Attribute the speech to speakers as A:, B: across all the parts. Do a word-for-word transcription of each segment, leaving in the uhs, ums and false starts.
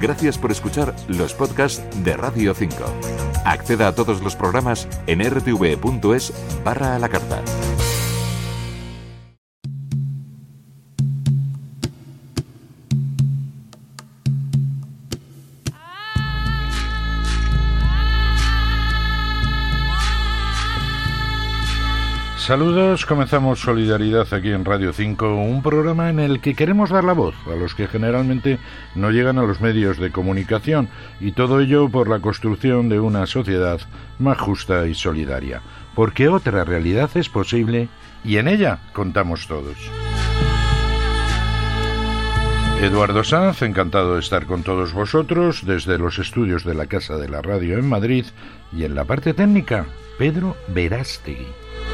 A: Gracias por escuchar los podcasts de Radio cinco. Acceda a todos los programas en r t v punto es barra a la carta.
B: Saludos, comenzamos Solidaridad aquí en Radio cinco, un programa en el que queremos dar la voz a los que generalmente no llegan a los medios de comunicación, y todo ello por la construcción de una sociedad más justa y solidaria, porque otra realidad es posible y en ella contamos todos. Eduardo Sanz, encantado de estar con todos vosotros desde los estudios de la Casa de la Radio en Madrid, y en la parte técnica, Pedro Verástegui.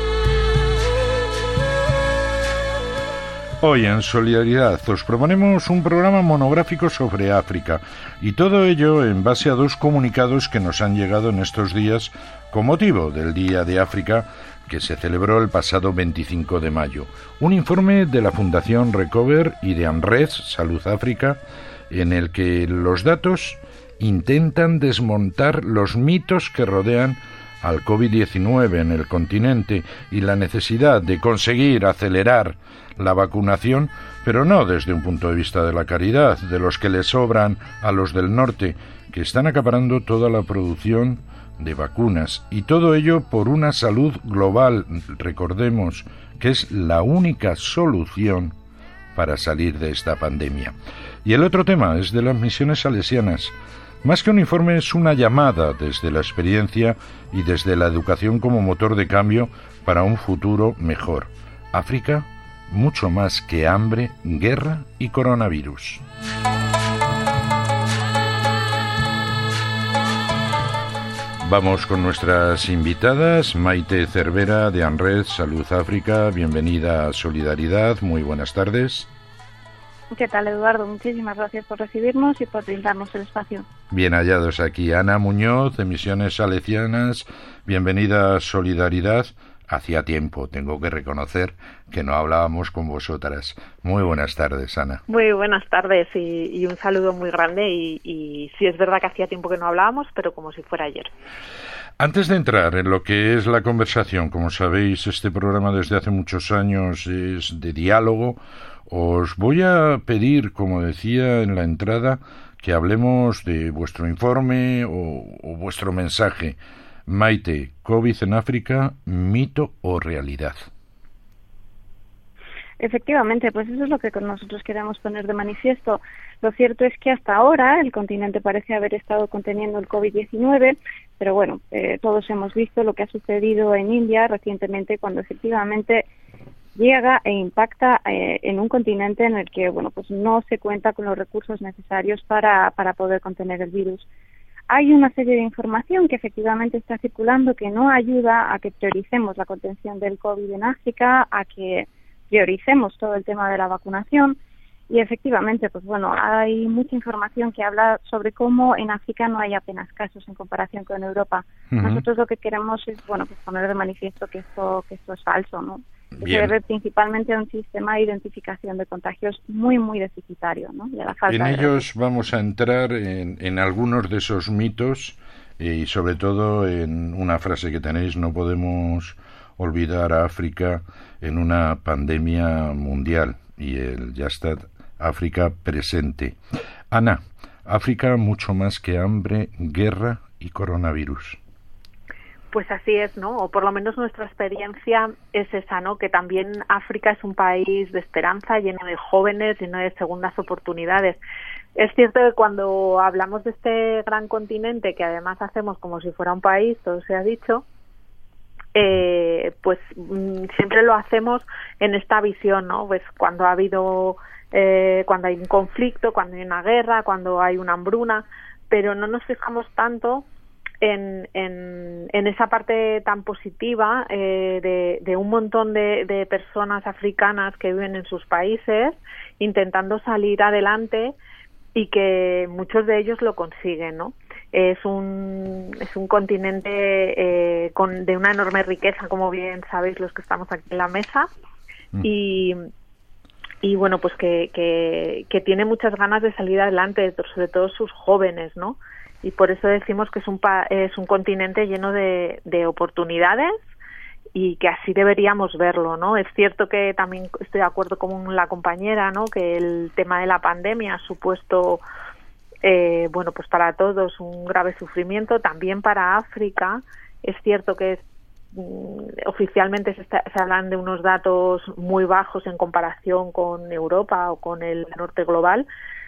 B: Hoy en Solidaridad os proponemos un programa monográfico sobre África, y todo ello en base a dos comunicados que nos han llegado en estos días con motivo del Día de África que se celebró el pasado veinticinco de mayo. Un informe de la Fundación Recover y de ANRES Salud África, en el que los datos intentan desmontar los mitos que rodean al covid diecinueve en el continente y la necesidad de conseguir acelerar la vacunación, pero no desde un punto de vista de la caridad, de los que le sobran a los del norte, que están acaparando toda la producción de vacunas, y todo ello por una salud global, recordemos, que es la única solución para salir de esta pandemia. Y el otro tema es de las misiones salesianas. Más que un informe, es una llamada desde la experiencia y desde la educación como motor de cambio para un futuro mejor. África, mucho más que hambre, guerra y coronavirus. Vamos con nuestras invitadas. Maite Cervera, de ANRES Salud África, bienvenida a Solidaridad, muy buenas tardes.
C: ¿Qué tal, Eduardo? Muchísimas gracias por recibirnos y por brindarnos el espacio.
B: Bien hallados aquí. Ana Muñoz, de Misiones Salesianas, bienvenida a Solidaridad. Hacía tiempo, tengo que reconocer, que no hablábamos con vosotras. Muy buenas tardes, Ana.
D: Muy buenas tardes y, y un saludo muy grande. Y, y sí, es verdad que hacía tiempo que no hablábamos, pero como si fuera ayer.
B: Antes de entrar en lo que es la conversación, como sabéis, este programa desde hace muchos años es de diálogo. Os voy a pedir, como decía en la entrada, que hablemos de vuestro informe o, o vuestro mensaje. Maite, COVID en África, ¿mito o realidad?
C: Efectivamente, pues eso es lo que nosotros queremos poner de manifiesto. Lo cierto es que hasta ahora el continente parece haber estado conteniendo el covid diecinueve, pero bueno, eh, todos hemos visto lo que ha sucedido en India recientemente, cuando efectivamente llega e impacta eh, en un continente en el que, bueno, pues no se cuenta con los recursos necesarios para, para poder contener el virus. Hay una serie de información que efectivamente está circulando que no ayuda a que prioricemos la contención del COVID en África, a que prioricemos todo el tema de la vacunación, y efectivamente, pues bueno, hay mucha información que habla sobre cómo en África no hay apenas casos en comparación con Europa. Uh-huh. Nosotros lo que queremos es, bueno, pues poner de manifiesto que esto, que esto es falso, ¿no? Que se debe principalmente a un sistema de identificación de contagios muy, muy deficitario, ¿no? Y a la falta
B: en
C: de
B: ellos recursos. Vamos a entrar en, en algunos de esos mitos y sobre todo en una frase que tenéis: no podemos olvidar a África en una pandemia mundial, y el ya está África presente. Ana, África mucho más que hambre, guerra y coronavirus.
D: Pues así es, ¿no? O por lo menos nuestra experiencia es esa, ¿no? Que también África es un país de esperanza, lleno de jóvenes, lleno de segundas oportunidades. Es cierto que cuando hablamos de este gran continente, que además hacemos como si fuera un país, todo se ha dicho, eh, pues mm, siempre lo hacemos en esta visión, ¿no? Pues cuando ha habido, eh, cuando hay un conflicto, cuando hay una guerra, cuando hay una hambruna, pero no nos fijamos tanto En, en, en esa parte tan positiva eh, de, de un montón de, de personas africanas que viven en sus países intentando salir adelante, y que muchos de ellos lo consiguen, ¿no? Es un es un continente eh, con de una enorme riqueza, como bien sabéis los que estamos aquí en la mesa, mm. y y bueno, pues que, que, que tiene muchas ganas de salir adelante, sobre todo sus jóvenes, ¿no? Y por eso decimos que es un, pa- es un continente lleno de, de oportunidades y que así deberíamos verlo, ¿no? Es cierto que también estoy de acuerdo con la compañera, ¿no? Que el tema de la pandemia ha supuesto, eh, bueno, pues para todos un grave sufrimiento, también para África. Es cierto que es, mm, oficialmente se, está, se hablan de unos datos muy bajos en comparación con Europa o con el norte global,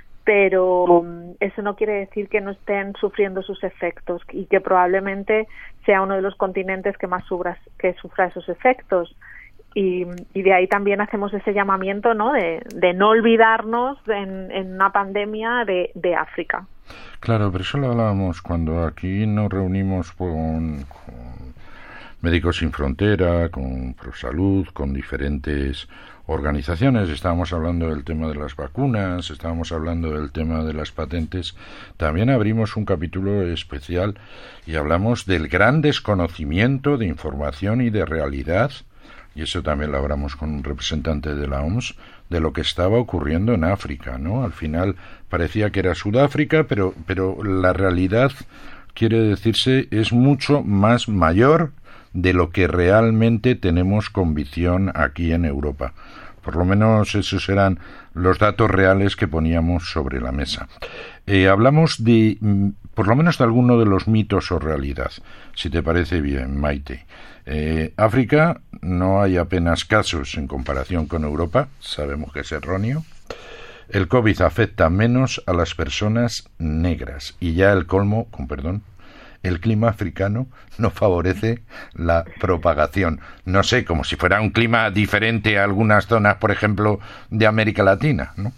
D: pero eso no quiere decir que no estén sufriendo sus efectos y que probablemente sea uno de los continentes que más sufra, que sufra esos efectos. Y, y de ahí también hacemos ese llamamiento, ¿no? De, de no olvidarnos en, en una pandemia de, de África.
B: Claro, pero eso lo hablábamos cuando aquí nos reunimos con, con Médicos Sin Frontera, con ProSalud, con diferentes organizaciones. Estábamos hablando del tema de las vacunas, estábamos hablando del tema de las patentes. También abrimos un capítulo especial y hablamos del gran desconocimiento de información y de realidad, y eso también lo hablamos con un representante de la O M S, de lo que estaba ocurriendo en África, ¿no? Al final parecía que era Sudáfrica, pero, pero la realidad, quiere decirse, es mucho más mayor de lo que realmente tenemos convicción aquí en Europa. Por lo menos esos eran los datos reales que poníamos sobre la mesa. Eh, hablamos de, por lo menos de alguno de los mitos o realidad, si te parece bien, Maite. Eh, África no hay apenas casos en comparación con Europa, sabemos que es erróneo. El COVID afecta menos a las personas negras y ya el colmo, con perdón, el clima africano no favorece la propagación. No sé, como si fuera un clima diferente a algunas zonas, por ejemplo, de América Latina, ¿no?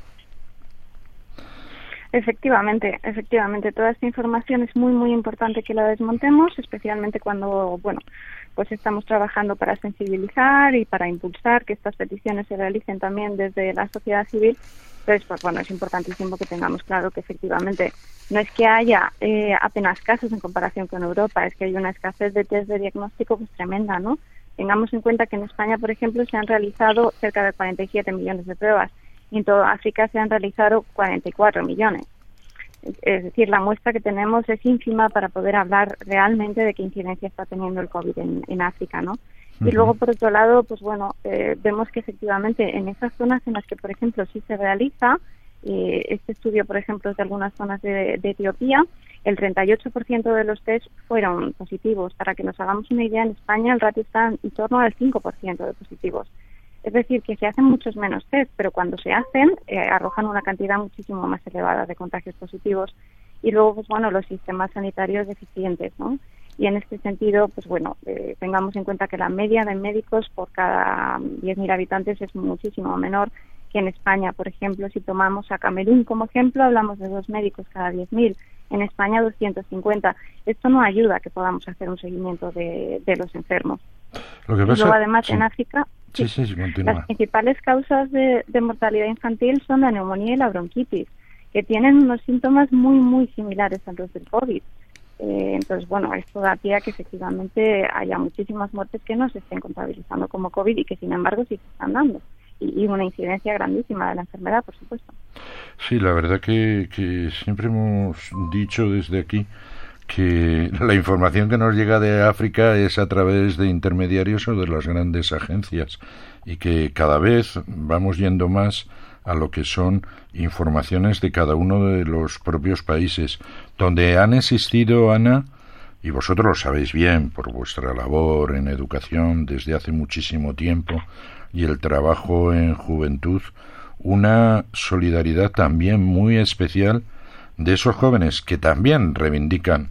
C: Efectivamente, efectivamente. Toda esta información es muy, muy importante que la desmontemos, especialmente cuando, bueno, pues estamos trabajando para sensibilizar y para impulsar que estas peticiones se realicen también desde la sociedad civil. Entonces, pues bueno, es importantísimo que tengamos claro que efectivamente no es que haya eh, apenas casos en comparación con Europa, es que hay una escasez de test de diagnóstico pues tremenda, ¿no? Tengamos en cuenta que en España, por ejemplo, se han realizado cerca de cuarenta y siete millones de pruebas y en toda África se han realizado cuarenta y cuatro millones. Es decir, la muestra que tenemos es ínfima para poder hablar realmente de qué incidencia está teniendo el COVID en, en África, ¿no? Y luego, por otro lado, pues bueno, eh, vemos que efectivamente en esas zonas en las que, por ejemplo, sí se realiza, eh, este estudio, por ejemplo, es de algunas zonas de, de Etiopía, el treinta y ocho por ciento de los test fueron positivos. Para que nos hagamos una idea, en España el ratio está en torno al cinco por ciento de positivos. Es decir, que se hacen muchos menos test, pero cuando se hacen, eh, arrojan una cantidad muchísimo más elevada de contagios positivos. Y luego, pues bueno, los sistemas sanitarios deficientes, ¿no? Y en este sentido, pues bueno, eh, tengamos en cuenta que la media de médicos por cada diez mil habitantes es muchísimo menor que en España. Por ejemplo, si tomamos a Camerún como ejemplo, hablamos de dos médicos cada diez mil. En España, doscientos cincuenta. Esto no ayuda a que podamos hacer un seguimiento de, de los enfermos.
B: Lo que pasa,
C: y luego, además,
B: sí.
C: en África,
B: sí, sí, sí,
C: las principales causas de, de mortalidad infantil son la neumonía y la bronquitis, que tienen unos síntomas muy, muy similares a los del COVID. Eh, entonces, bueno, esto da pie a que efectivamente haya muchísimas muertes que no se estén contabilizando como COVID y que, sin embargo, sí se están dando. Y, y una incidencia grandísima de la enfermedad, por supuesto.
B: Sí, la verdad que, que siempre hemos dicho desde aquí que la información que nos llega de África es a través de intermediarios o de las grandes agencias y que cada vez vamos yendo más a lo que son informaciones de cada uno de los propios países, donde han existido, Ana, y vosotros lo sabéis bien por vuestra labor en educación desde hace muchísimo tiempo y el trabajo en juventud, una solidaridad también muy especial de esos jóvenes que también reivindican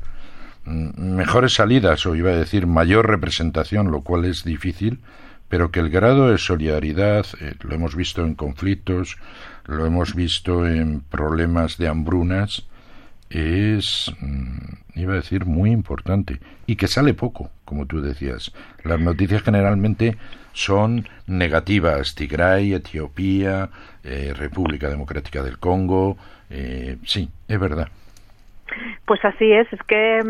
B: mejores salidas, o iba a decir mayor representación, lo cual es difícil, pero que el grado de solidaridad, eh, lo hemos visto en conflictos, lo hemos visto en problemas de hambrunas, es, iba a decir, muy importante, y que sale poco, como tú decías. Las noticias generalmente son negativas: Tigray, Etiopía, eh, República Democrática del Congo, eh, sí, es verdad.
D: Pues así es, es que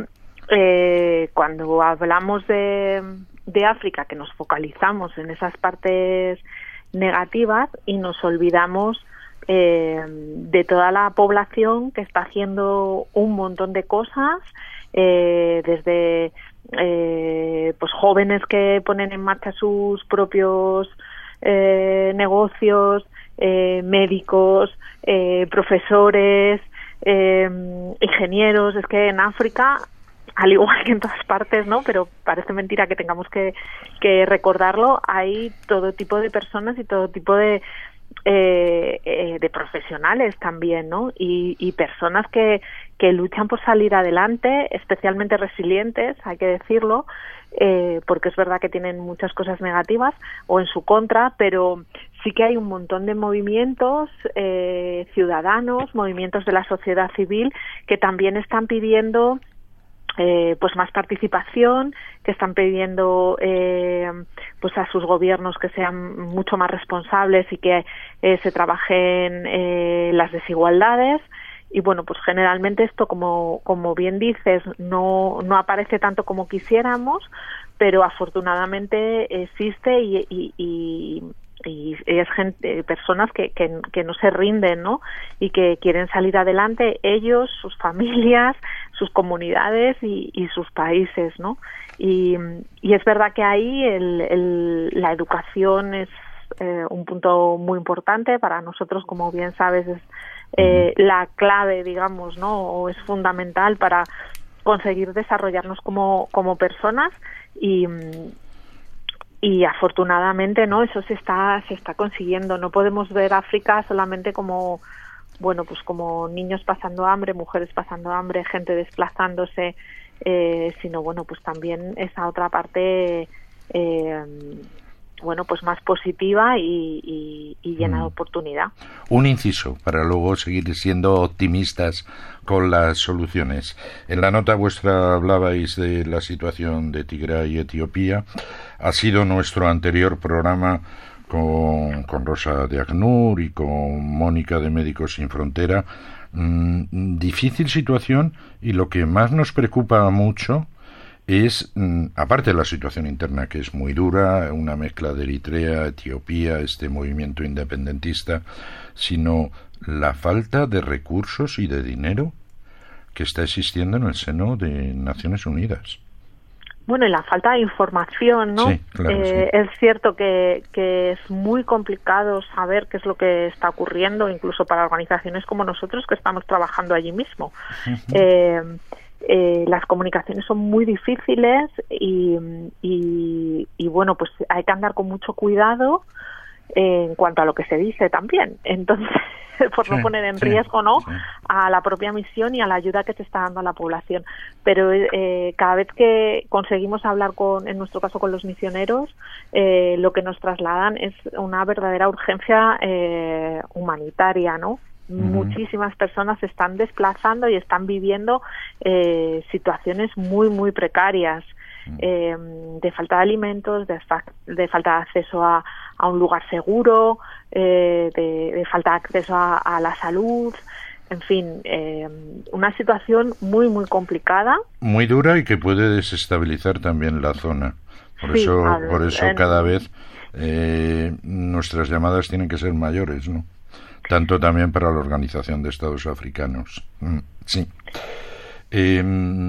D: eh, cuando hablamos de, de África, que nos focalizamos en esas partes negativas y nos olvidamos eh, de toda la población que está haciendo un montón de cosas, eh, desde eh, pues jóvenes que ponen en marcha sus propios eh, negocios, eh, médicos, eh, profesores, eh, ingenieros. Es que en África, al igual que en todas partes, ¿no? Pero parece mentira que tengamos que, que recordarlo, hay todo tipo de personas y todo tipo de eh, eh, de profesionales también, ¿no? Y, y personas que, que luchan por salir adelante, especialmente resilientes, hay que decirlo, eh, porque es verdad que tienen muchas cosas negativas o en su contra, pero sí que hay un montón de movimientos eh, ciudadanos, movimientos de la sociedad civil que también están pidiendo Eh, pues más participación, que están pidiendo eh, pues a sus gobiernos que sean mucho más responsables y que eh, se trabajen eh, las desigualdades. Y bueno, pues generalmente esto, como como bien dices, no no aparece tanto como quisiéramos, pero afortunadamente existe y, y, y y es gente, personas que, que, que no se rinden, ¿no? Y que quieren salir adelante, ellos, sus familias, sus comunidades y, y sus países, ¿no? Y, y es verdad que ahí el, el, la educación es eh, un punto muy importante para nosotros, como bien sabes, es eh, la clave, digamos, ¿no? O es fundamental para conseguir desarrollarnos como, como personas y y afortunadamente, ¿no? Eso se está se está consiguiendo. No podemos ver África solamente como, bueno, pues como niños pasando hambre, mujeres pasando hambre, gente desplazándose, eh, sino bueno, pues también esa otra parte eh, bueno, pues más positiva y, y, y llena de oportunidad.
B: Un inciso para luego seguir siendo optimistas con las soluciones. En la nota vuestra hablabais de la situación de Tigray y Etiopía. Ha sido nuestro anterior programa con, con Rosa de ACNUR y con Mónica de Médicos Sin Frontera. Mm, difícil situación, y lo que más nos preocupa mucho es, aparte de la situación interna, que es muy dura, una mezcla de Eritrea, Etiopía, este movimiento independentista, sino la falta de recursos y de dinero que está existiendo en el seno de Naciones Unidas.
D: Bueno, y la falta de información, ¿no?
B: Sí, claro,
D: eh,
B: sí.
D: Es cierto que, que es muy complicado saber qué es lo que está ocurriendo, incluso para organizaciones como nosotros que estamos trabajando allí mismo. Uh-huh. eh, Eh, las comunicaciones son muy difíciles y, y, y bueno, pues hay que andar con mucho cuidado eh, en cuanto a lo que se dice también. Entonces, por no sí, poner en sí, riesgo, ¿no? Sí. A la propia misión y a la ayuda que se está dando a la población. Pero eh, cada vez que conseguimos hablar con, en nuestro caso, con los misioneros, eh, lo que nos trasladan es una verdadera urgencia eh, humanitaria, ¿no? Muchísimas personas se están desplazando y están viviendo eh, situaciones muy, muy precarias, eh, de falta de alimentos, de, de falta de acceso a, a un lugar seguro, eh, de, de falta de acceso a, a la salud, en fin, eh, una situación muy, muy complicada.
B: Muy dura y que puede desestabilizar también la zona. Por sí, eso, ver, por eso en... cada vez eh, nuestras llamadas tienen que ser mayores, ¿no? Tanto también para la Organización de Estados Africanos. Mm, sí. Eh,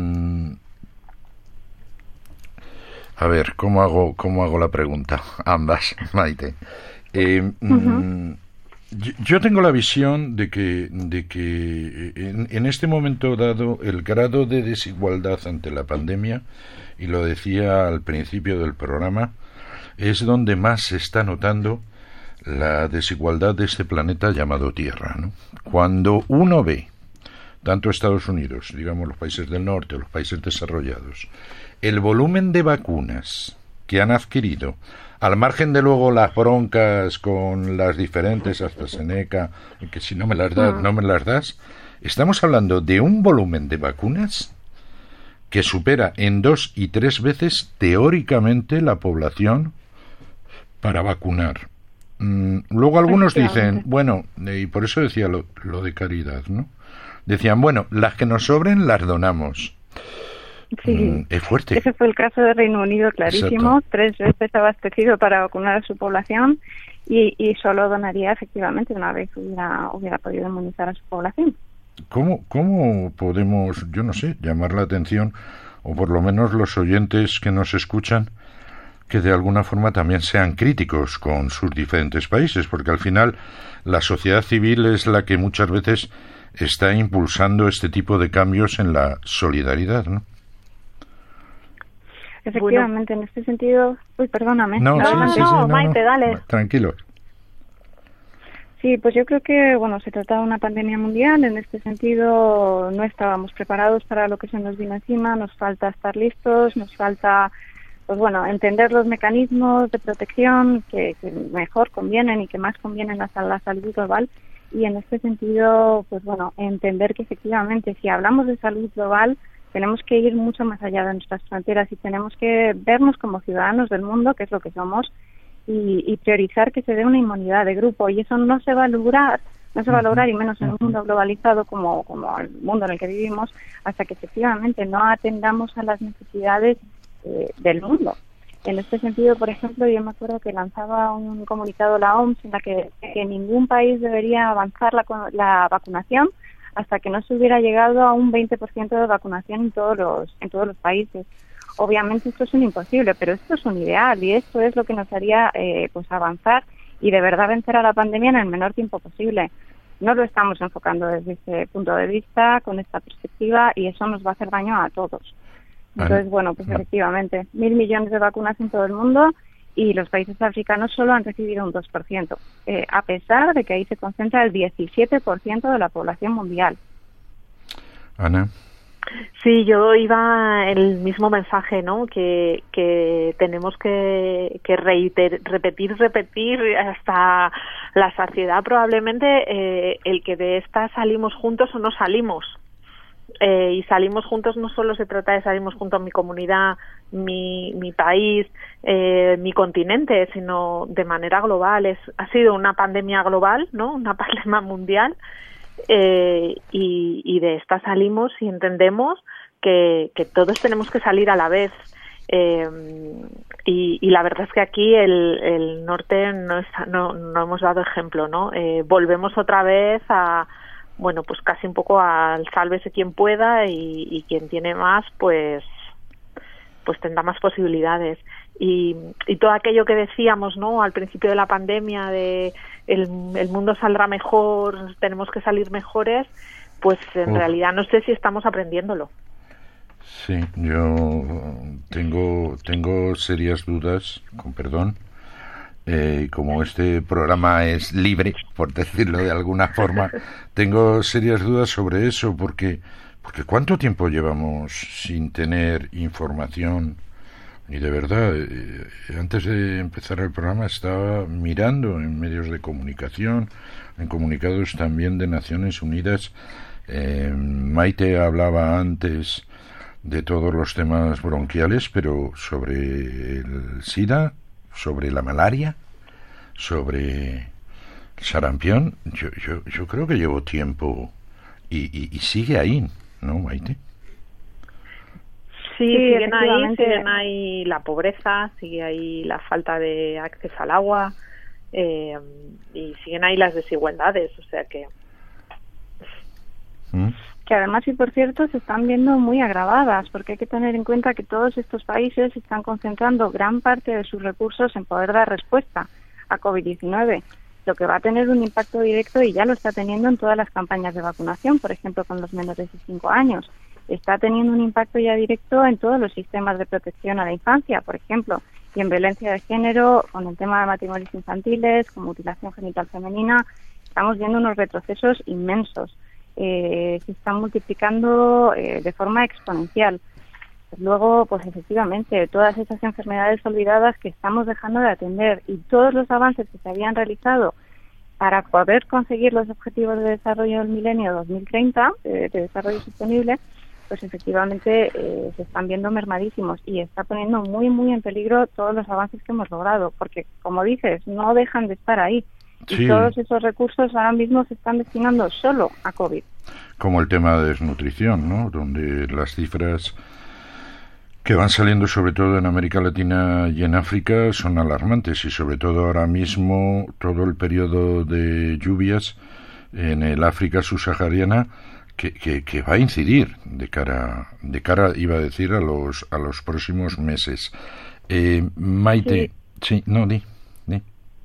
B: a ver, ¿cómo hago, cómo hago la pregunta? Ambas, Maite. Eh, uh-huh. mm, yo, yo tengo la visión de que, de que en, en este momento dado el grado de desigualdad ante la pandemia, y lo decía al principio del programa, es donde más se está notando la desigualdad de este planeta llamado Tierra, ¿no? Cuando uno ve, tanto Estados Unidos, digamos los países del norte, los países desarrollados, el volumen de vacunas que han adquirido, al margen de luego las broncas con las diferentes AstraZeneca, que si no me las das, no me las das, estamos hablando de un volumen de vacunas que supera en dos y tres veces teóricamente la población para vacunar. Mm, luego algunos dicen, bueno, y por eso decía lo, lo de caridad, ¿no? Decían, bueno, las que nos sobren las donamos.
C: Sí,
B: es fuerte.
C: Ese fue el caso de Reino Unido, clarísimo. Exacto. Tres veces abastecido para vacunar a su población y, y solo donaría efectivamente una vez hubiera, hubiera podido inmunizar a su población.
B: ¿Cómo, ¿Cómo podemos, yo no sé, llamar la atención, o por lo menos los oyentes que nos escuchan, que de alguna forma también sean críticos con sus diferentes países? Porque al final la sociedad civil es la que muchas veces está impulsando este tipo de cambios en la solidaridad, ¿no?
C: Efectivamente, bueno, en este sentido... Uy, perdóname.
B: No,
D: no,
B: sí,
D: no,
B: sí,
D: no,
B: sí, no,
D: Maite,
B: no.
D: dale.
B: Tranquilo.
C: Sí, pues yo creo que, bueno, se trata de una pandemia mundial. En este sentido, no estábamos preparados para lo que se nos vino encima. Nos falta estar listos, nos falta, pues bueno, entender los mecanismos de protección que, que mejor convienen y que más convienen a la salud global. Y en este sentido, pues bueno, entender que efectivamente, si hablamos de salud global, tenemos que ir mucho más allá de nuestras fronteras y tenemos que vernos como ciudadanos del mundo, que es lo que somos, y, y priorizar que se dé una inmunidad de grupo. Y eso no se va a lograr, no se va a lograr, y menos en un mundo globalizado como, como el mundo en el que vivimos, hasta que efectivamente no atendamos a las necesidades eh, del mundo. En este sentido, por ejemplo, yo me acuerdo que lanzaba un comunicado la O M S en la que, que ningún país debería avanzar la, la vacunación hasta que no se hubiera llegado a un veinte por ciento de vacunación en todos los en todos los países. Obviamente esto es un imposible, pero esto es un ideal y esto es lo que nos haría eh, pues avanzar y de verdad vencer a la pandemia en el menor tiempo posible. No lo estamos enfocando desde ese punto de vista, con esta perspectiva, y eso nos va a hacer daño a todos. Entonces, bueno, pues efectivamente, mil millones de vacunas en todo el mundo y los países africanos solo han recibido un dos por ciento, eh, a pesar de que ahí se concentra el diecisiete por ciento de la población mundial.
B: Ana.
D: Sí, yo iba el mismo mensaje, ¿no? Que, que tenemos que, que reiter, repetir, repetir hasta la saciedad probablemente eh, el que de esta salimos juntos o no salimos. Eh, y salimos juntos no solo se trata de salimos juntos mi comunidad, mi, mi país, eh, mi continente, sino de manera global. Es, ha sido una pandemia global, ¿no? Una pandemia mundial. Eh, y, y de esta salimos y entendemos que, que todos tenemos que salir a la vez. Eh, y, y la verdad es que aquí el, el norte no, está, no, no hemos dado ejemplo, ¿no? Eh, volvemos otra vez a, bueno, pues casi un poco al sálvese quien pueda y, y quien tiene más, pues, pues tendrá más posibilidades. Y, y todo aquello que decíamos, ¿no? Al principio de la pandemia de el, el mundo saldrá mejor, tenemos que salir mejores, pues en Uf. realidad no sé si estamos aprendiéndolo.
B: Sí, yo tengo tengo serias dudas, con perdón, eh, como este programa es libre, por decirlo de alguna forma, tengo serias dudas sobre eso, porque porque ¿cuánto tiempo llevamos sin tener información? Y de verdad, eh, antes de empezar el programa estaba mirando en medios de comunicación, en comunicados también de Naciones Unidas. Eh, Maite hablaba antes de todos los temas bronquiales, pero sobre el SIDA, sobre la malaria, sobre el sarampión, yo, yo, yo creo que llevo tiempo y, y, y sigue ahí, ¿no, Maite?
D: Sí, sí, siguen ahí, siguen ahí la pobreza, sigue ahí la falta de acceso al agua eh, y siguen ahí las desigualdades, o sea que...
B: ¿Mm?
C: Que además, y por cierto, se están viendo muy agravadas, porque hay que tener en cuenta que todos estos países están concentrando gran parte de sus recursos en poder dar respuesta a COVID diecinueve, lo que va a tener un impacto directo y ya lo está teniendo en todas las campañas de vacunación, por ejemplo, con los menores de cinco años. Está teniendo un impacto ya directo en todos los sistemas de protección a la infancia, por ejemplo, y en violencia de género, con el tema de matrimonios infantiles, con mutilación genital femenina, estamos viendo unos retrocesos inmensos. Eh, se están multiplicando eh, de forma exponencial. Luego, pues efectivamente, todas esas enfermedades olvidadas que estamos dejando de atender y todos los avances que se habían realizado para poder conseguir los objetivos de desarrollo del milenio dos mil treinta, eh, de desarrollo sostenible, pues efectivamente eh, se están viendo mermadísimos y está poniendo muy, muy en peligro todos los avances que hemos logrado, porque, como dices, no dejan de estar ahí.
B: Sí.
C: Y todos esos recursos ahora mismo se están destinando solo a COVID.
B: Como el tema de desnutrición, ¿no? Donde las cifras que van saliendo sobre todo en América Latina y en África son alarmantes, y sobre todo ahora mismo todo el periodo de lluvias en el África subsahariana que, que, que va a incidir de cara, de cara iba a decir, a los, a los próximos meses. Eh, Maite, sí, sí no, di, di.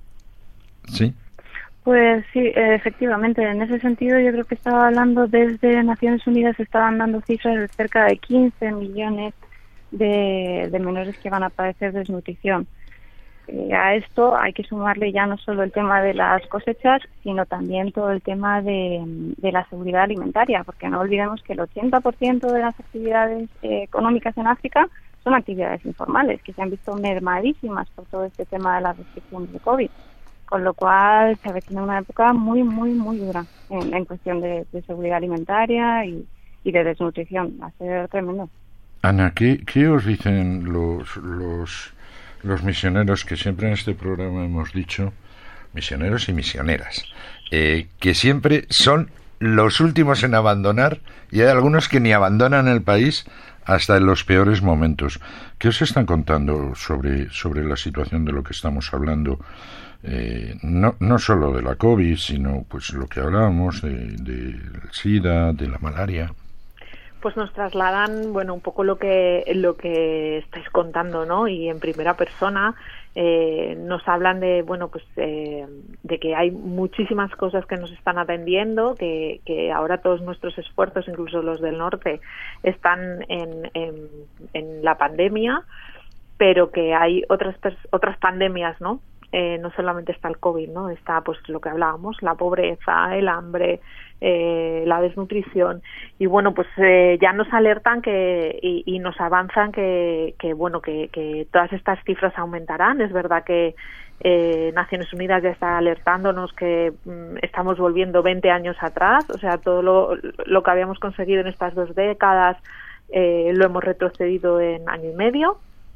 B: Sí.
C: Pues sí, efectivamente, en ese sentido yo creo que estaba hablando desde Naciones Unidas, estaban dando cifras de cerca de quince millones de, de menores que van a padecer desnutrición. Eh, a esto hay que sumarle ya no solo el tema de las cosechas, sino también todo el tema de, de la seguridad alimentaria, porque no olvidemos que el ochenta por ciento de las actividades eh, económicas en África son actividades informales, que se han visto mermadísimas por todo este tema de las restricciones de COVID. Con lo cual se avecina una época muy, muy, muy dura en, en cuestión de, de seguridad alimentaria y, y de desnutrición. Va a ser tremendo.
B: Ana, ¿qué, qué os dicen los, los, los misioneros que siempre en este programa hemos dicho, misioneros y misioneras, eh, que siempre son los últimos en abandonar, y hay algunos que ni abandonan el país hasta en los peores momentos? ¿Qué os están contando sobre, sobre la situación de lo que estamos hablando? Eh, no, no solo de la COVID, sino pues lo que hablábamos de, de SIDA, de la malaria.
D: Pues nos trasladan, bueno, un poco lo que lo que estáis contando, ¿no? Y en primera persona eh, nos hablan de, bueno, pues eh, de que hay muchísimas cosas que nos están atendiendo, que, que ahora todos nuestros esfuerzos, incluso los del norte, están en, en, en la pandemia, pero que hay otras otras pandemias, ¿no? Eh, no solamente está el COVID, ¿no? Está pues lo que hablábamos, la pobreza, el hambre, eh, la desnutrición, y bueno, pues eh, ya nos alertan que y, y nos avanzan que, que bueno, que, que todas estas cifras aumentarán. Es verdad que eh, Naciones Unidas ya está alertándonos que mm, estamos volviendo veinte años atrás, o sea, todo lo, lo que habíamos conseguido en estas dos décadas eh, lo hemos retrocedido en año y medio.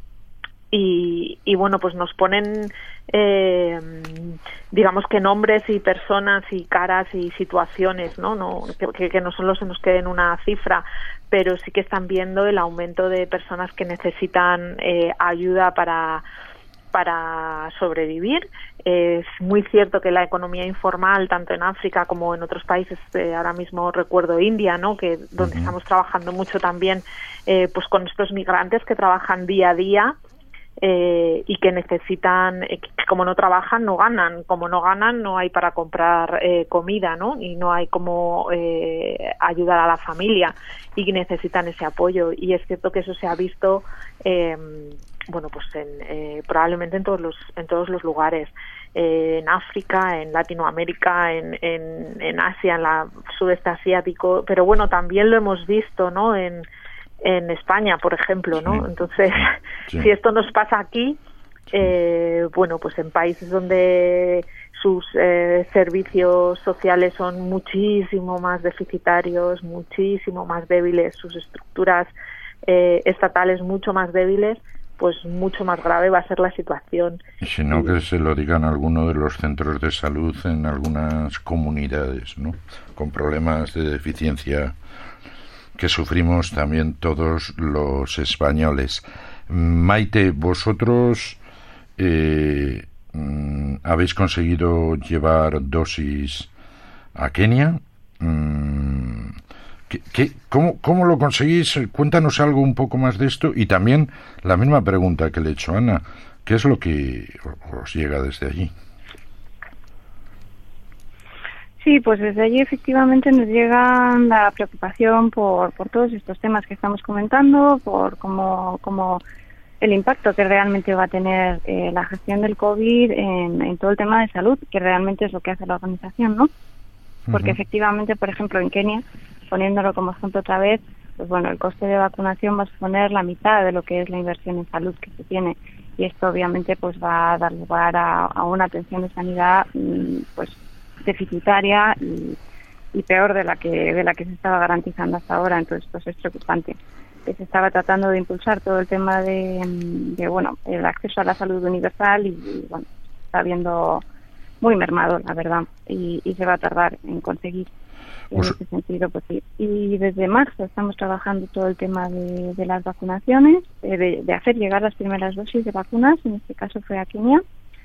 D: Y, y bueno, pues nos ponen eh, digamos que nombres y personas y caras y situaciones, no no que, que no solo se nos quede en una cifra, pero sí que están viendo el aumento de personas que necesitan eh, ayuda para para sobrevivir. Es muy cierto que la economía informal, tanto en África como en otros países, eh, ahora mismo recuerdo India, ¿no? Que donde uh-huh. estamos trabajando mucho también, eh, pues con estos migrantes que trabajan día a día. Eh, y que necesitan, eh, que como no trabajan no ganan, como no ganan no hay para comprar eh, comida, ¿no? Y no hay como eh, ayudar a la familia, y necesitan ese apoyo. Y es cierto que eso se ha visto eh, bueno, pues en, eh, probablemente en todos los en todos los lugares, eh, en África, en Latinoamérica, en, en, en Asia, en la sudeste asiático, pero bueno, también lo hemos visto, ¿no? En en España, por ejemplo, ¿no? Sí. Entonces, sí. Si esto nos pasa aquí, eh, bueno, pues en países donde sus eh, servicios sociales son muchísimo más deficitarios, muchísimo más débiles, sus estructuras eh, estatales mucho más débiles, pues mucho más grave va a ser la situación.
B: Y si no, que se lo digan a alguno de los centros de salud en algunas comunidades, ¿no? Con problemas de deficiencia que sufrimos también todos los españoles. Maite, vosotros eh, habéis conseguido llevar dosis a Kenia. ¿Qué, qué, cómo, ¿Cómo lo conseguís? Cuéntanos algo un poco más de esto, y también la misma pregunta que le he hecho a Ana. ¿Qué es lo que os llega desde allí?
C: Sí, pues desde allí efectivamente nos llega la preocupación por, por todos estos temas que estamos comentando, por cómo, cómo el impacto que realmente va a tener eh, la gestión del COVID en, en todo el tema de salud, que realmente es lo que hace la organización, ¿no? Porque uh-huh. efectivamente, por ejemplo, en Kenia, poniéndolo como ejemplo otra vez, pues bueno, el coste de vacunación va a suponer la mitad de lo que es la inversión en salud que se tiene, y esto obviamente pues va a dar lugar a, a una atención de sanidad pues deficitaria y, y peor de la que de la que se estaba garantizando hasta ahora. Entonces pues es preocupante. Se estaba tratando de impulsar todo el tema de, de bueno, el acceso a la salud universal, y, y bueno, está viendo muy mermado, la verdad, y, y se va a tardar en conseguir. En ese sentido, pues sí. Y desde marzo estamos trabajando todo el tema de, de las vacunaciones, eh, de, de hacer llegar las primeras dosis de vacunas, en este caso fue a Kenia.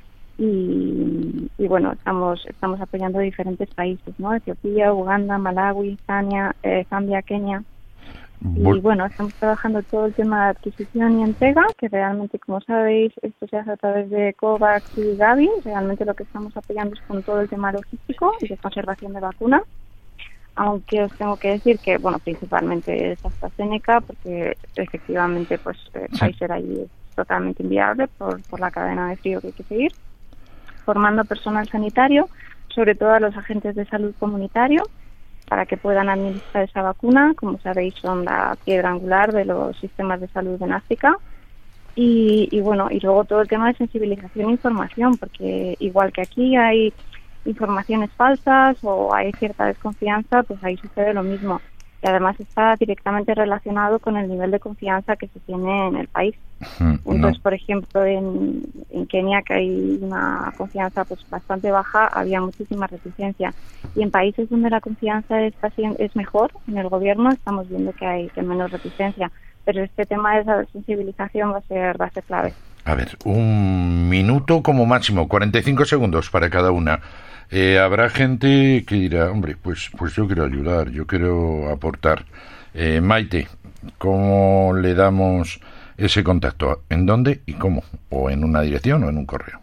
C: Y, y bueno, estamos estamos apoyando a diferentes países, ¿no? Etiopía, Uganda, Malawi, Zambia, eh, Zambia, Kenia. Y bueno, estamos trabajando todo el tema de adquisición y entrega, que realmente, como sabéis, esto se hace a través de COVAX y Gavi. Realmente lo que estamos apoyando es con todo el tema logístico y de conservación de vacunas. Aunque os tengo que decir que, bueno, principalmente es AstraZeneca, porque efectivamente, pues, eh, Pfizer ahí es totalmente inviable por, por la cadena de frío que hay que seguir. Formando personal sanitario, sobre todo a los agentes de salud comunitario, para que puedan administrar esa vacuna. Como sabéis, son la piedra angular de los sistemas de salud en África. Y, y bueno, y luego todo el tema de sensibilización e información, porque igual que aquí hay informaciones falsas o hay cierta desconfianza, pues ahí sucede lo mismo. Y además está directamente relacionado con el nivel de confianza que se tiene en el país. Mm, Entonces, no. por ejemplo, en, en Kenia, que hay una confianza pues bastante baja, había muchísima reticencia. Y en países donde la confianza es, casi, es mejor, en el gobierno, estamos viendo que hay que menos reticencia. Pero este tema de la sensibilización va a ser, va a ser clave.
B: A ver, un minuto como máximo, cuarenta y cinco segundos para cada una. Eh, habrá gente que dirá, hombre, pues pues yo quiero ayudar, yo quiero aportar. Eh, Maite, ¿cómo le damos ese contacto? ¿En dónde y cómo? ¿O en una dirección o en un correo?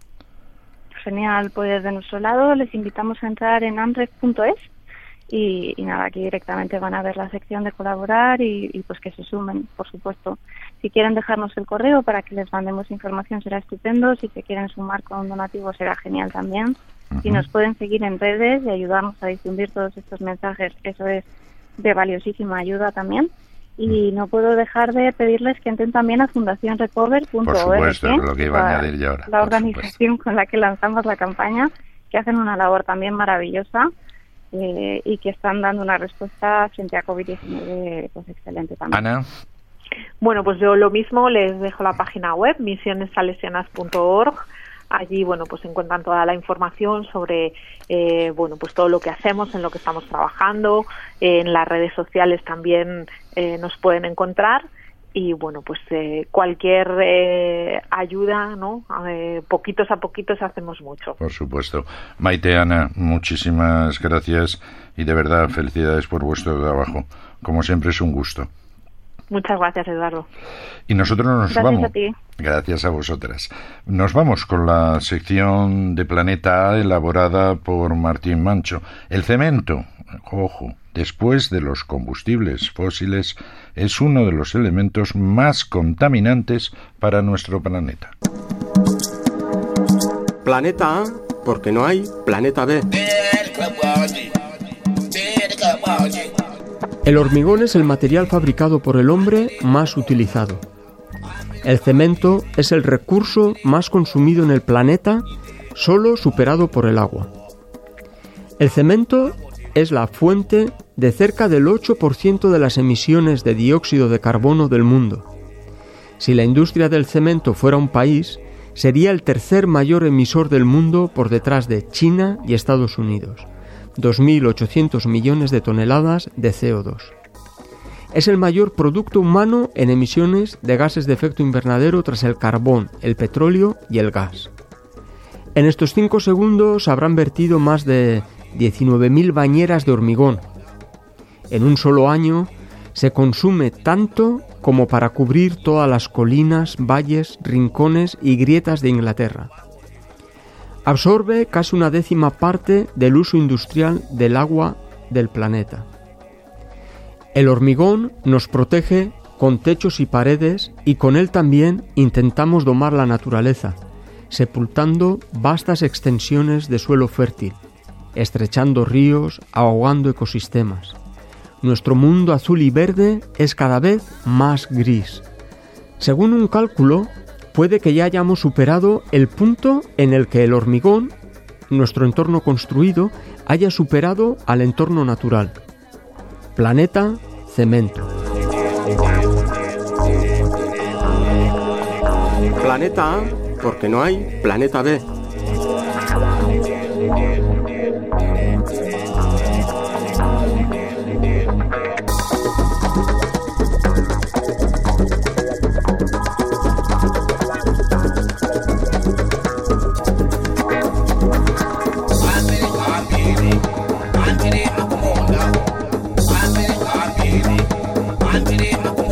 C: Genial, pues de nuestro lado les invitamos a entrar en amref punto es y, y nada, aquí directamente van a ver la sección de colaborar y, y pues que se sumen, por supuesto. Si quieren dejarnos el correo para que les mandemos información será estupendo, si se quieren sumar con un donativo será genial también. Uh-huh. Si nos pueden seguir en redes y ayudarnos a difundir todos estos mensajes, eso es de valiosísima ayuda también. Y no puedo dejar de pedirles que entren también a fundación recover punto org.
B: Por supuesto, es lo que iba a añadir yo ahora.
C: La organización con la que lanzamos la campaña, que hacen una labor también maravillosa eh, y que están dando una respuesta frente a covid diecinueve pues excelente también.
B: Ana.
D: Bueno, pues yo lo mismo, les dejo la página web, misiones salesianas punto org. Allí, bueno, pues encuentran toda la información sobre, eh, bueno, pues todo lo que hacemos, en lo que estamos trabajando. Eh, en las redes sociales también eh, nos pueden encontrar. Y, bueno, pues eh, cualquier eh, ayuda, ¿no? Eh, poquitos a poquitos hacemos mucho.
B: Por supuesto. Maite, Ana, muchísimas gracias y de verdad felicidades por vuestro trabajo. Como siempre es un gusto.
D: Muchas gracias, Eduardo.
B: Y nosotros nos
C: gracias
B: vamos.
C: A ti.
B: Gracias a vosotras. Nos vamos con la sección de Planeta A elaborada por Martín Mancho. El cemento, ojo, después de los combustibles fósiles, es uno de los elementos más contaminantes para nuestro planeta.
E: Planeta A, porque no hay planeta B.
F: El hormigón es el material fabricado por el hombre más utilizado. El cemento es el recurso más consumido en el planeta, solo superado por el agua. El cemento es la fuente de cerca del ocho por ciento de las emisiones de dióxido de carbono del mundo. Si la industria del cemento fuera un país, sería el tercer mayor emisor del mundo por detrás de China y Estados Unidos. dos mil ochocientos millones de toneladas de C O dos. Es el mayor producto humano en emisiones de gases de efecto invernadero tras el carbón, el petróleo y el gas. En estos cinco segundos habrán vertido más de diecinueve mil bañeras de hormigón. En un solo año se consume tanto como para cubrir todas las colinas, valles, rincones y grietas de Inglaterra. Absorbe casi una décima parte del uso industrial del agua del planeta. El hormigón nos protege con techos y paredes y con él también intentamos domar la naturaleza, sepultando vastas extensiones de suelo fértil, estrechando ríos, ahogando ecosistemas. Nuestro mundo azul y verde es cada vez más gris. Según un cálculo, puede que ya hayamos superado el punto en el que el hormigón, nuestro entorno construido, haya superado al entorno natural. Planeta Cemento.
E: Planeta A, porque no hay planeta B.
G: Martini.